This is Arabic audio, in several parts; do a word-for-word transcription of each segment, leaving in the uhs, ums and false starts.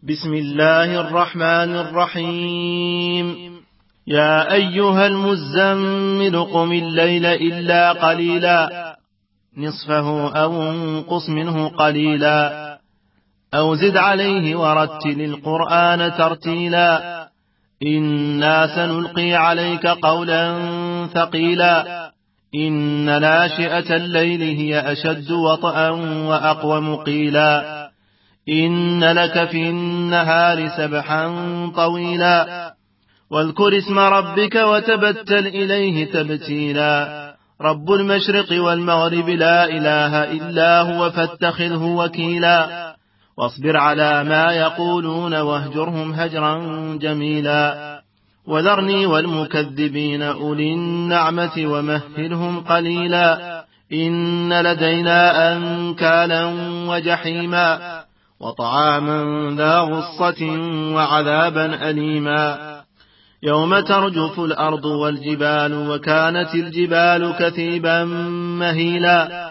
بسم الله الرحمن الرحيم. يا أيها المزمل قم الليل إلا قليلا نصفه أو انقص منه قليلا أو زد عليه ورتل القرآن ترتيلا إنا سنلقي عليك قولا ثقيلا إن ناشئة الليل هي أشد وطئا وأقوم قيلا إن لك في النهار سبحا طويلا واذكر اسم ربك وتبتل إليه تبتيلا رب المشرق والمغرب لا إله إلا هو فاتخذه وكيلا واصبر على ما يقولون واهجرهم هجرا جميلا وذرني والمكذبين أولي النعمة ومهلهم قليلا إن لدينا أنكالا وجحيما وطعاما ذا غصة وعذابا أليما يوم ترجف الأرض والجبال وكانت الجبال كثيبا مهيلا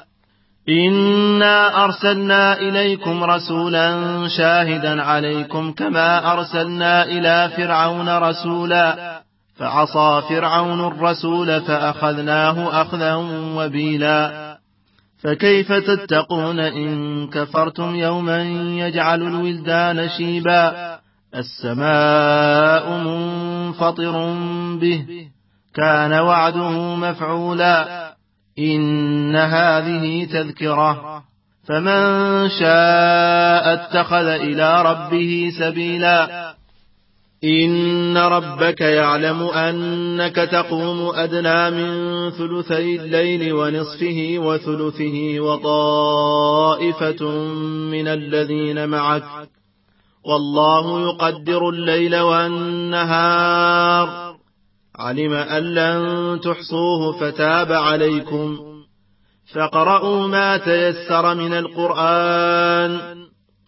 إنا أرسلنا إليكم رسولا شاهدا عليكم كما أرسلنا إلى فرعون رسولا فعصى فرعون الرسول فأخذناه أخذا وبيلا فكيف تتقون إن كفرتم يوما يجعل الولدان شيبا السماء منفطر به كان وعده مفعولا إن هذه تذكرة فمن شاء اتخذ إلى ربه سبيلا إن ربك يعلم أنك تقوم أدنى من ثلثي الليل ونصفه وثلثه وطائفة من الذين معك والله يقدر الليل والنهار علم أن لن تحصوه فتاب عليكم فاقرؤوا ما تيسر من القرآن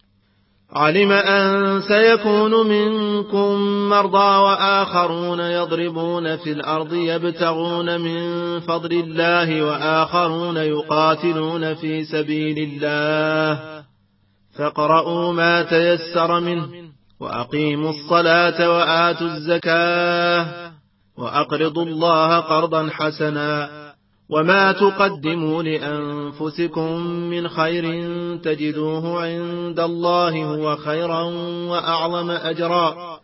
علم أن سيكون منكم مرضى وآخرون يضربون في الأرض يبتغون من فضل الله وآخرون يقاتلون في سبيل الله فاقرؤوا ما تيسر منه وأقيموا الصلاة وآتوا الزكاة وأقرضوا الله قرضا حسنا وما تقدموا لأنفسكم من خير تجدوه عند الله هو خيرا وأعظم أجرا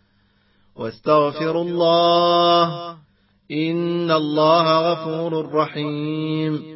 واستغفروا الله إن الله غفور رحيم.